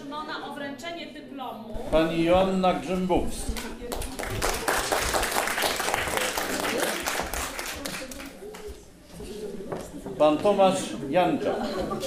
Szymona o wręczenie dyplomu pani Joanna Grzębowska. Pan Tomasz Janczak.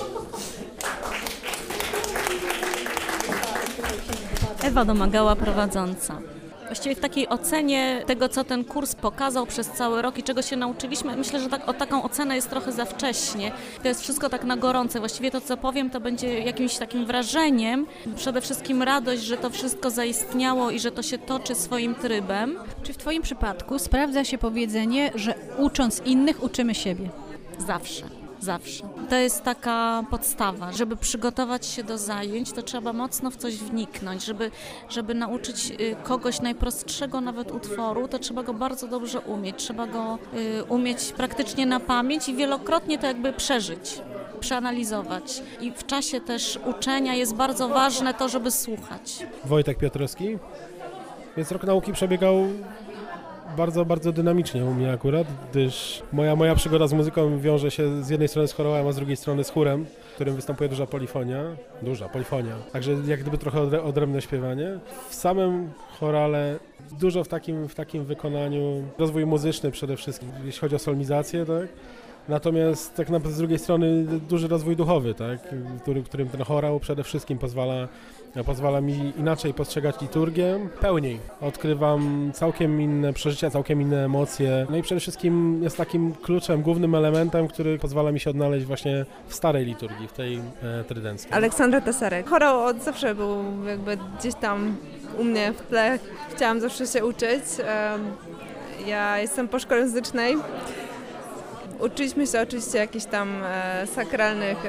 Ewa Domagała, prowadząca. Właściwie w takiej ocenie tego, co ten kurs pokazał przez cały rok i czego się nauczyliśmy, myślę, że o taką ocenę jest trochę za wcześnie. To jest wszystko tak na gorąco. Właściwie to, co powiem, to będzie jakimś takim wrażeniem. Przede wszystkim radość, że to wszystko zaistniało i że to się toczy swoim trybem. Czy w Twoim przypadku sprawdza się powiedzenie, że ucząc innych, uczymy siebie? Zawsze. Zawsze. To jest taka podstawa. Żeby przygotować się do zajęć, to trzeba mocno w coś wniknąć. Żeby nauczyć kogoś najprostszego nawet utworu, to trzeba go bardzo dobrze umieć. Trzeba go umieć praktycznie na pamięć i wielokrotnie to jakby przeżyć, przeanalizować. I w czasie też uczenia jest bardzo ważne to, żeby słuchać. Wojtek Piotrowski. Więc rok nauki przebiegał bardzo, bardzo dynamicznie u mnie akurat, gdyż moja przygoda z muzyką wiąże się z jednej strony z chorałem, a z drugiej strony z chórem, w którym występuje duża polifonia. Także jak gdyby trochę odrębne śpiewanie. W samym chorale dużo w takim wykonaniu, rozwój muzyczny przede wszystkim, jeśli chodzi o solmizację, tak? Natomiast tak naprawdę z drugiej strony duży rozwój duchowy, tak? Którym ten chorał przede wszystkim pozwala mi inaczej postrzegać liturgię, pełniej. Odkrywam całkiem inne przeżycia, całkiem inne emocje. No i przede wszystkim jest takim kluczem, głównym elementem, który pozwala mi się odnaleźć właśnie w starej liturgii, w tej trydenckiej. Aleksandra Tasarek. Chorał od zawsze był jakby gdzieś tam u mnie w tle. Chciałam zawsze się uczyć. Ja jestem po szkole muzycznej. Uczyliśmy się oczywiście jakichś tam sakralnych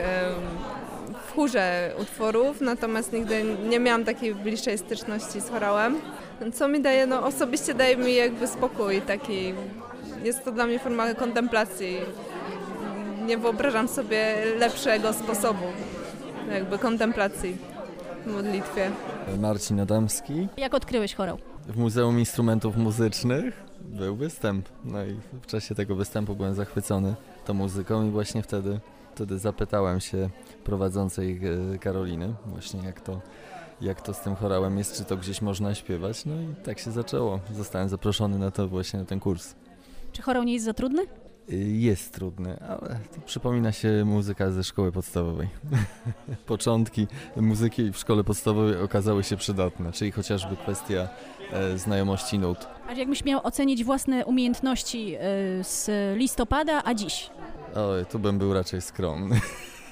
w chórze utworów, natomiast nigdy nie miałam takiej bliższej styczności z chorałem. Co mi daje, no osobiście daje mi jakby spokój taki, jest to dla mnie forma kontemplacji. Nie wyobrażam sobie lepszego sposobu jakby kontemplacji w modlitwie. Marcin Adamski. Jak odkryłeś chorał? W Muzeum Instrumentów Muzycznych był występ, no i w czasie tego występu byłem zachwycony tą muzyką i właśnie wtedy zapytałem się prowadzącej Karoliny właśnie jak to z tym chorałem jest, czy to gdzieś można śpiewać, no i tak się zaczęło. Zostałem zaproszony na ten kurs. Czy chorał nie jest za trudny? Jest trudny, ale to przypomina się muzyka ze szkoły podstawowej. Początki muzyki w szkole podstawowej okazały się przydatne, czyli chociażby kwestia znajomości nut. A jakbyś miał ocenić własne umiejętności z listopada, a dziś? Oj, tu bym był raczej skromny.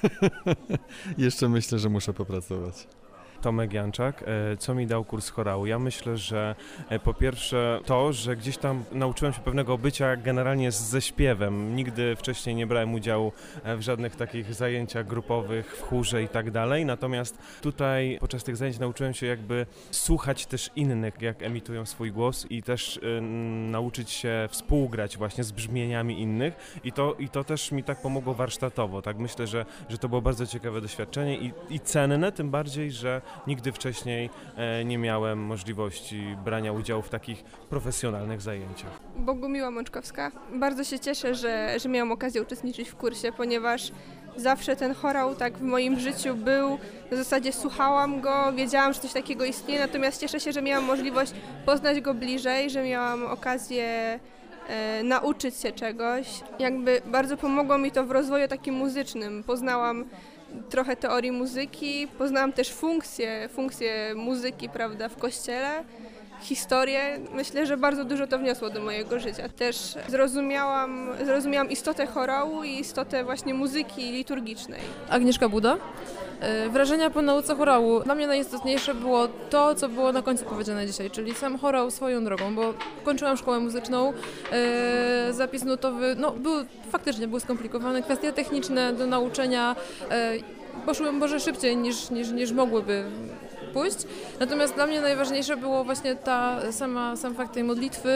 Jeszcze myślę, że muszę popracować. Tomek Janczak, co mi dał kurs chorału? Ja myślę, że po pierwsze to, że gdzieś tam nauczyłem się pewnego bycia generalnie ze śpiewem. Nigdy wcześniej nie brałem udziału w żadnych takich zajęciach grupowych, w chórze i tak dalej, natomiast tutaj podczas tych zajęć nauczyłem się jakby słuchać też innych, jak emitują swój głos i też nauczyć się współgrać właśnie z brzmieniami innych i to też mi tak pomogło warsztatowo, tak? Myślę, że to było bardzo ciekawe doświadczenie i cenne, tym bardziej, że nigdy wcześniej nie miałem możliwości brania udziału w takich profesjonalnych zajęciach. Bogumiła Mączkowska. Bardzo się cieszę, że miałam okazję uczestniczyć w kursie, ponieważ zawsze ten chorał tak w moim życiu był, w zasadzie słuchałam go, wiedziałam, że coś takiego istnieje, natomiast cieszę się, że miałam możliwość poznać go bliżej, że miałam okazję nauczyć się czegoś. Jakby bardzo pomogło mi to w rozwoju takim muzycznym. Poznałam trochę teorii muzyki, poznałam też funkcje muzyki, prawda, w kościele, historię. Myślę, że bardzo dużo to wniosło do mojego życia. Też zrozumiałam istotę chorału i istotę właśnie muzyki liturgicznej. Agnieszka Buda. Wrażenia po nauce chorału. Dla mnie najistotniejsze było to, co było na końcu powiedziane dzisiaj, czyli sam chorał swoją drogą, bo kończyłam szkołę muzyczną, zapis nutowy, był skomplikowany, kwestie techniczne do nauczenia poszły może szybciej niż mogłyby pójść. Natomiast dla mnie najważniejsze było właśnie sam fakt tej modlitwy,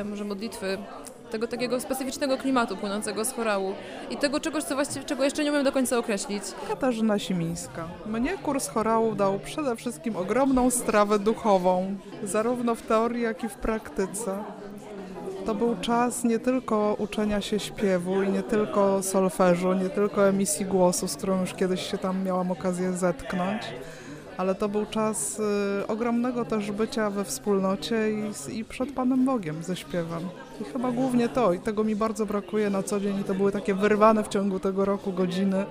tego takiego specyficznego klimatu płynącego z chorału i tego czegoś, czego jeszcze nie umiem do końca określić. Katarzyna Simińska. Mnie kurs chorału dał przede wszystkim ogromną strawę duchową, zarówno w teorii, jak i w praktyce. To był czas nie tylko uczenia się śpiewu i nie tylko solfeżu, nie tylko emisji głosu, z którą już kiedyś się tam miałam okazję zetknąć, ale to był czas ogromnego też bycia we wspólnocie i przed Panem Bogiem ze śpiewem. I chyba głównie to, i tego mi bardzo brakuje na co dzień i to były takie wyrwane w ciągu tego roku godziny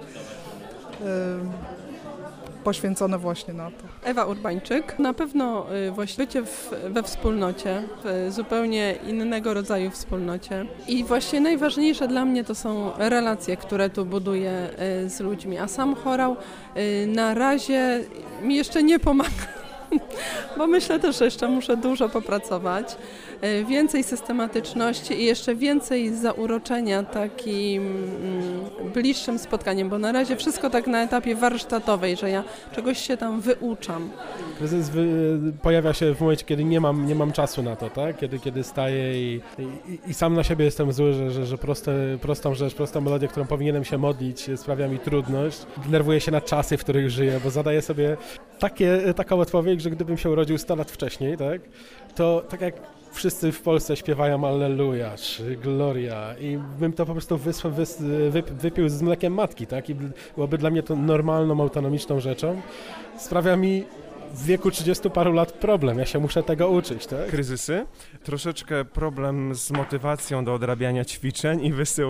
poświęcone właśnie na to. Ewa Urbańczyk. Na pewno właśnie bycie we wspólnocie, w zupełnie innego rodzaju wspólnocie. I właśnie najważniejsze dla mnie to są relacje, które tu buduję z ludźmi. A sam chorał na razie mi jeszcze nie pomaga, bo myślę też, że jeszcze muszę dużo popracować. Więcej systematyczności i jeszcze więcej zauroczenia takim bliższym spotkaniem, bo na razie wszystko tak na etapie warsztatowej, że ja czegoś się tam wyuczam. Kryzys pojawia się w momencie, kiedy nie mam czasu na to, tak? Kiedy staję i sam na siebie jestem zły, że prostą rzecz, prostą melodię, którą powinienem się modlić, sprawia mi trudność. Denerwuję się na czasy, w których żyję, bo zadaję sobie taką odpowiedź, że gdybym się urodził 100 lat wcześniej, tak? To tak jak wszyscy w Polsce śpiewają Alleluja czy Gloria i bym to po prostu wypił z mlekiem matki, tak? I byłoby dla mnie to normalną, autonomiczną rzeczą. Sprawia mi w wieku 30 paru lat problem, ja się muszę tego uczyć, tak? Kryzysy, troszeczkę problem z motywacją do odrabiania ćwiczeń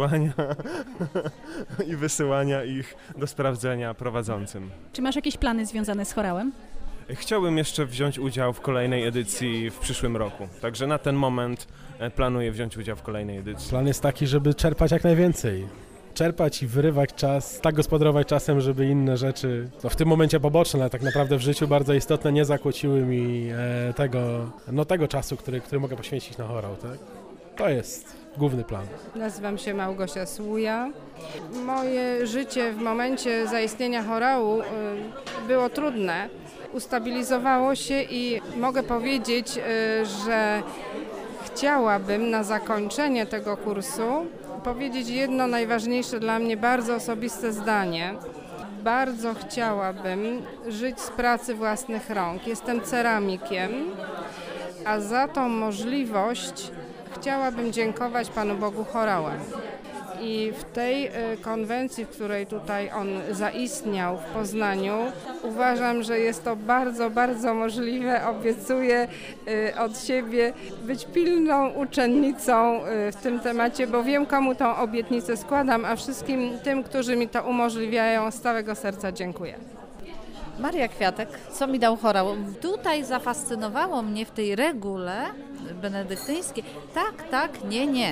i wysyłania ich do sprawdzenia prowadzącym. Czy masz jakieś plany związane z chorałem? Chciałbym jeszcze wziąć udział w kolejnej edycji w przyszłym roku, także na ten moment planuję wziąć udział w kolejnej edycji. Plan jest taki, żeby czerpać jak najwięcej. Czerpać i wyrywać czas, tak gospodarować czasem, żeby inne rzeczy, w tym momencie poboczne, ale tak naprawdę w życiu bardzo istotne, nie zakłóciły mi tego czasu, który mogę poświęcić na chorał, tak? To jest główny plan. Nazywam się Małgosia Słuja. Moje życie w momencie zaistnienia chorału było trudne. Ustabilizowało się i mogę powiedzieć, że chciałabym na zakończenie tego kursu powiedzieć jedno najważniejsze dla mnie, bardzo osobiste zdanie. Bardzo chciałabym żyć z pracy własnych rąk. Jestem ceramikiem, a za tą możliwość chciałabym dziękować Panu Bogu chorałem. I w tej konwencji, w której tutaj on zaistniał w Poznaniu, uważam, że jest to bardzo, bardzo możliwe. Obiecuję od siebie być pilną uczennicą w tym temacie, bo wiem, komu tą obietnicę składam, a wszystkim tym, którzy mi to umożliwiają, z całego serca dziękuję. Maria Kwiatek, co mi dał chorał? Tutaj zafascynowało mnie w tej regule benedyktyńskiej. Tak, nie.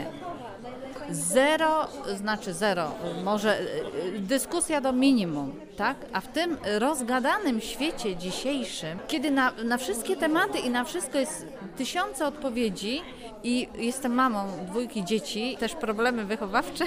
Zero, może dyskusja do minimum, tak? A w tym rozgadanym świecie dzisiejszym, kiedy na wszystkie tematy i na wszystko jest tysiące odpowiedzi i jestem mamą 2 dzieci, też problemy wychowawcze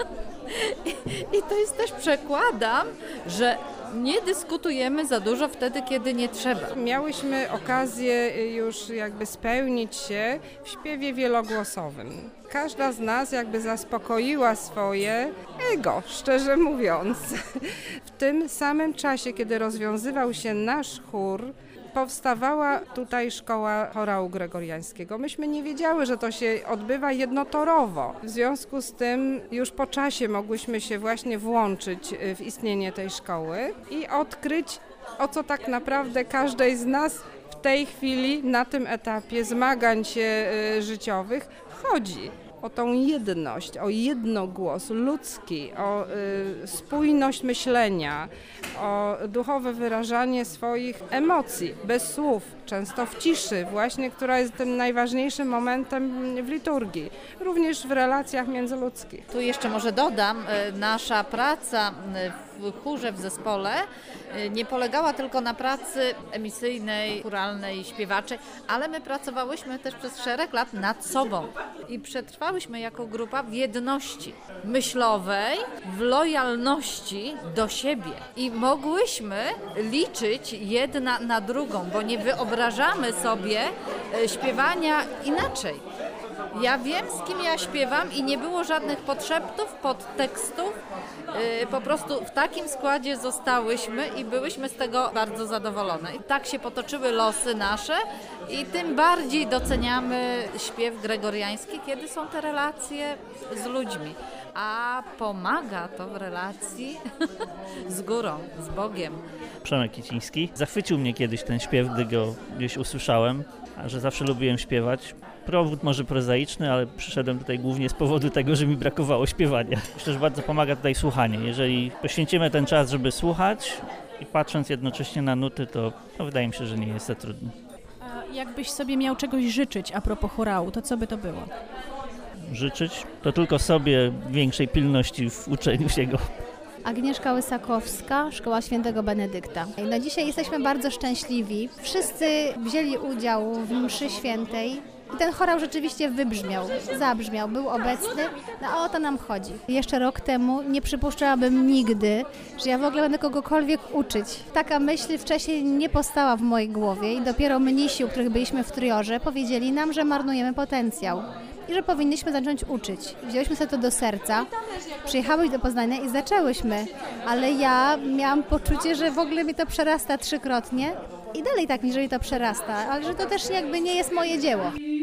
i to jest też przekładam, że nie dyskutujemy za dużo wtedy, kiedy nie trzeba. Miałyśmy okazję już jakby spełnić się w śpiewie wielogłosowym. Każda z nas jakby zaspokoiła swoje ego, szczerze mówiąc. W tym samym czasie, kiedy rozwiązywał się nasz chór, powstawała tutaj szkoła chorału gregoriańskiego. Myśmy nie wiedziały, że to się odbywa jednotorowo. W związku z tym już po czasie mogłyśmy się właśnie włączyć w istnienie tej szkoły i odkryć, o co tak naprawdę każdej z nas w tej chwili, na tym etapie zmagań się życiowych chodzi. O tą jedność, o jednogłos ludzki, o spójność myślenia, o duchowe wyrażanie swoich emocji, bez słów, często w ciszy właśnie, która jest tym najważniejszym momentem w liturgii, również w relacjach międzyludzkich. Tu jeszcze może dodam, nasza praca w chórze, w zespole nie polegała tylko na pracy emisyjnej, chóralnej, śpiewaczej, ale my pracowałyśmy też przez szereg lat nad sobą i przetrwałyśmy jako grupa w jedności myślowej, w lojalności do siebie i mogłyśmy liczyć jedna na drugą, bo nie wyobrażamy sobie śpiewania inaczej. Ja wiem, z kim ja śpiewam i nie było żadnych podszeptów, podtekstów. Po prostu w takim składzie zostałyśmy i byłyśmy z tego bardzo zadowolone. I tak się potoczyły losy nasze i tym bardziej doceniamy śpiew gregoriański, kiedy są te relacje z ludźmi. A pomaga to w relacji z górą, z Bogiem. Przemek Kiciński. Zachwycił mnie kiedyś ten śpiew, gdy go gdzieś usłyszałem, a że zawsze lubiłem śpiewać. Powód może prozaiczny, ale przyszedłem tutaj głównie z powodu tego, że mi brakowało śpiewania. Myślę, że bardzo pomaga tutaj słuchanie. Jeżeli poświęcimy ten czas, żeby słuchać i patrząc jednocześnie na nuty, to wydaje mi się, że nie jest za trudne. A jakbyś sobie miał czegoś życzyć a propos chorału, to co by to było? Życzyć to tylko sobie większej pilności w uczeniu się go. Agnieszka Łysakowska, Szkoła Świętego Benedykta. No dzisiaj jesteśmy bardzo szczęśliwi. Wszyscy wzięli udział w mszy świętej i ten chorał rzeczywiście zabrzmiał, był obecny, no a o to nam chodzi. Jeszcze rok temu nie przypuszczałabym nigdy, że ja w ogóle będę kogokolwiek uczyć. Taka myśl wcześniej nie powstała w mojej głowie i dopiero mnisi, u których byliśmy w Trójorze, powiedzieli nam, że marnujemy potencjał i że powinniśmy zacząć uczyć. Wzięłyśmy sobie to do serca, przyjechałyśmy do Poznania i zaczęłyśmy, ale ja miałam poczucie, że w ogóle mi to przerasta 3-krotnie i dalej tak mi, że mi to przerasta, ale że to też jakby nie jest moje dzieło.